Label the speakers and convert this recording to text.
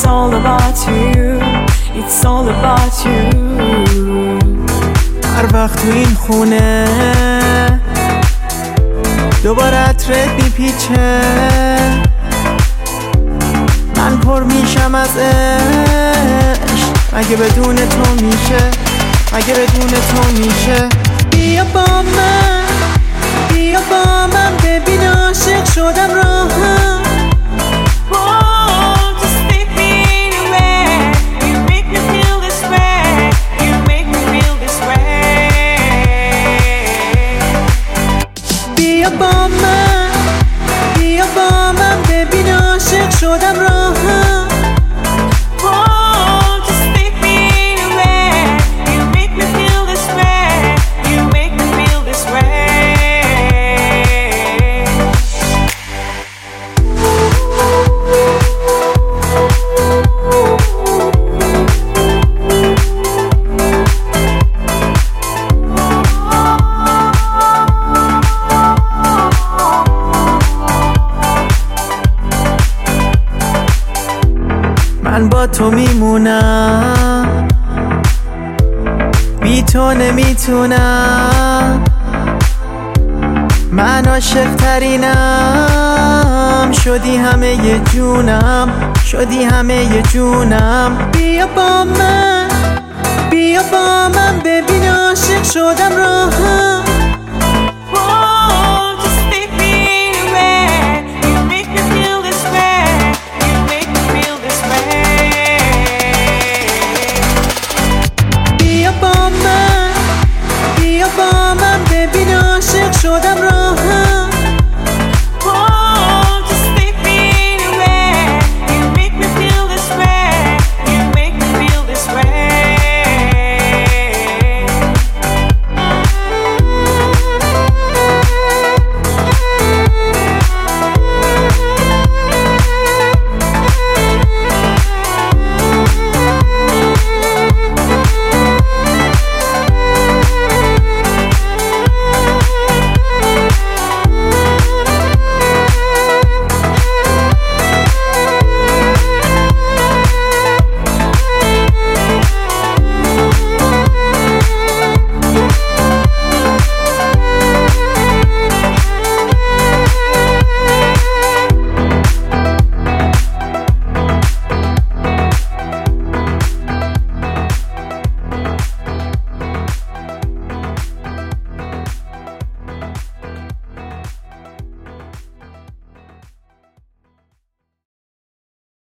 Speaker 1: It's all about you. It's all about you.
Speaker 2: هر وقت تو این خونه دوباره عطرت میپیچه، من پر میشم از عشق. مگه بدون تو میشه؟ مگه بدون تو میشه؟ بیا با من، بیا با من، ببین عاشق شدم راهم. بیا با من، بیا با من، ببین عاشق شدم راهم. من با تو میمونم، بی تو نمیتونم. من عاشق ترینم، شدی همه جونم، شدی همه جونم. بیا با من، بیا با من، ببین عاشق شدم راهم.